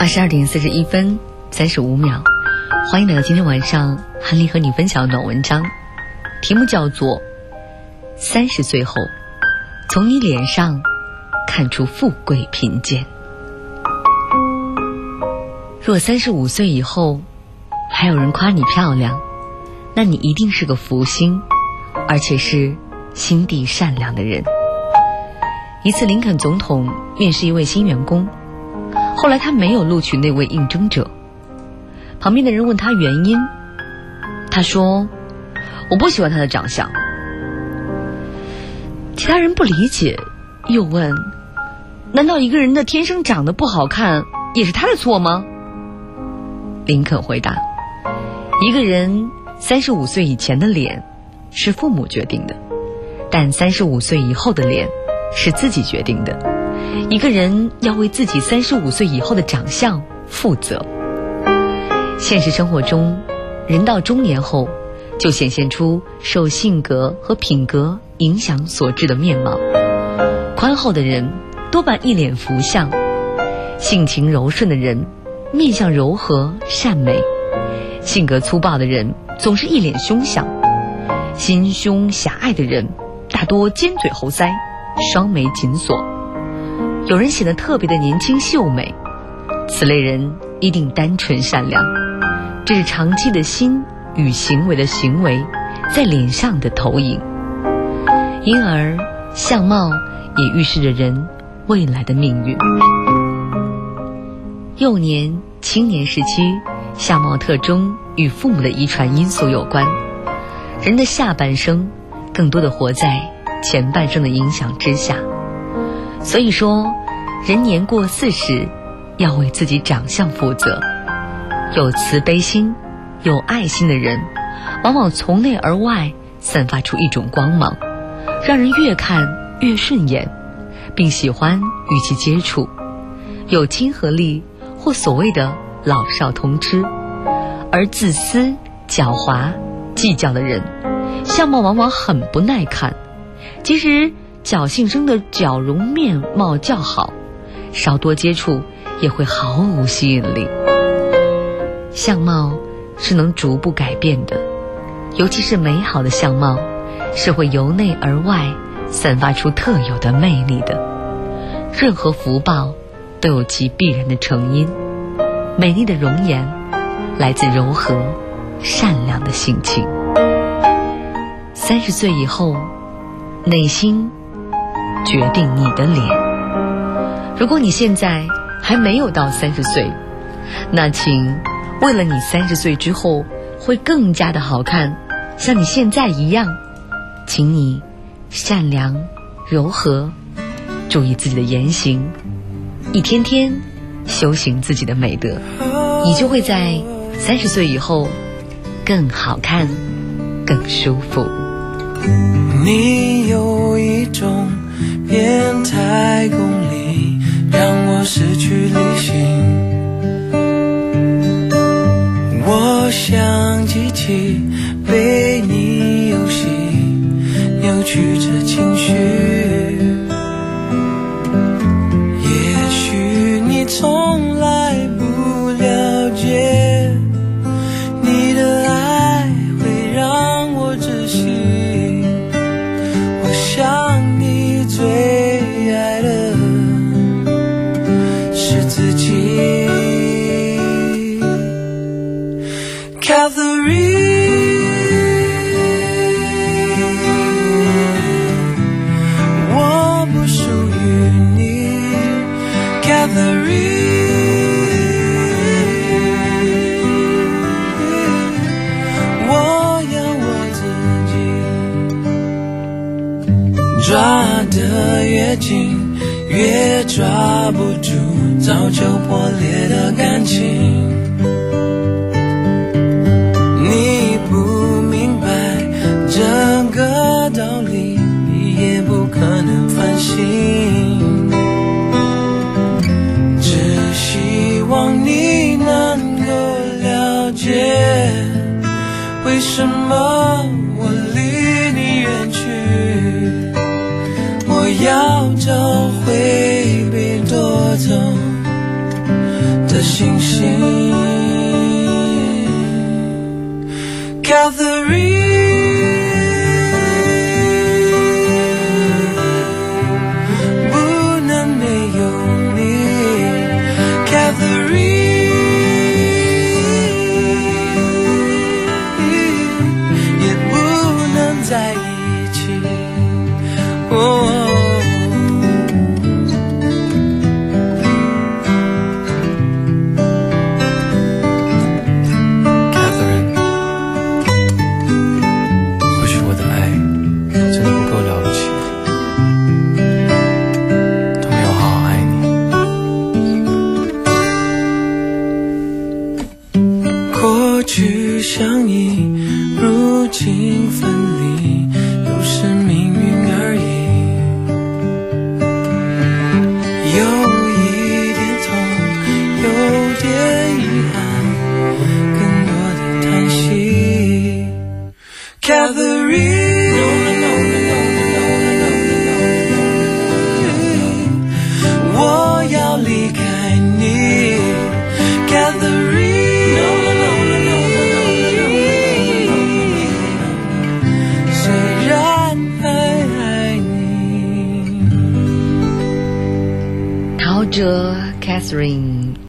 22:41分35秒，欢迎来到今天晚上韩丽和你分享的暖文章，题目叫做30岁后从你脸上看出富贵贫贱。若35岁以后还有人夸你漂亮，那你一定是个福星，而且是心地善良的人。一次林肯总统面试一位新员工，后来他没有录取那位应征者，旁边的人问他原因，他说我不喜欢他的长相。其他人不理解，又问难道一个人的天生长得不好看也是他的错吗？林肯回答，一个人35岁以前的脸是父母决定的，但35岁以后的脸是自己决定的。一个人要为自己35岁以后的长相负责。现实生活中，人到中年后就显现出受性格和品格影响所致的面貌。宽厚的人多半一脸福相，性情柔顺的人面相柔和善美，性格粗暴的人总是一脸凶相，心胸狭隘的人大多尖嘴猴腮，双眉紧锁。有人显得特别的年轻秀美，此类人一定单纯善良，这是长期的心与行为的行为在脸上的投影，因而相貌也预示着人未来的命运。幼年、青年时期相貌特征与父母的遗传因素有关，人的下半生更多的活在前半生的影响之下。所以说，人年过40要为自己长相负责。有慈悲心、有爱心的人，往往从内而外散发出一种光芒，让人越看越顺眼，并喜欢与其接触，有亲和力或所谓的老少通吃。而自私、狡猾、计较的人，相貌往往很不耐看，即使侥幸生的矫容面貌较好，少多接触也会毫无吸引力。相貌是能逐步改变的，尤其是美好的相貌是会由内而外散发出特有的魅力的。任何福报都有其必然的成因，美丽的容颜来自柔和善良的性情。30岁以后，内心决定你的脸。如果你现在还没有到30岁，那请为了你30岁之后会更加的好看，像你现在一样，请你善良柔和，注意自己的言行，一天天修行自己的美德，你就会在30岁以后更好看更舒服。 你有一种变态功力，让我失去理性。我像机器被你游戏扭曲着情绪，也许你从来不了解，你的爱会让我窒息。我想你最爱的是自己。我不属于你 Catherine， 我要我自己，抓得越紧越抓不住早就破裂的感情。你不明白这个道理，你也不可能反省，只希望你能够了解，为什么我离你远去。我要找回被夺走的的星星。Catherine， 不能没有你 Catherine， 也不能在一起。相依，如今分离，都是命运而已。有一点痛，有点遗憾，更多的叹息。Catherine， 我要离开你。Catherine， 陶喆 Catherine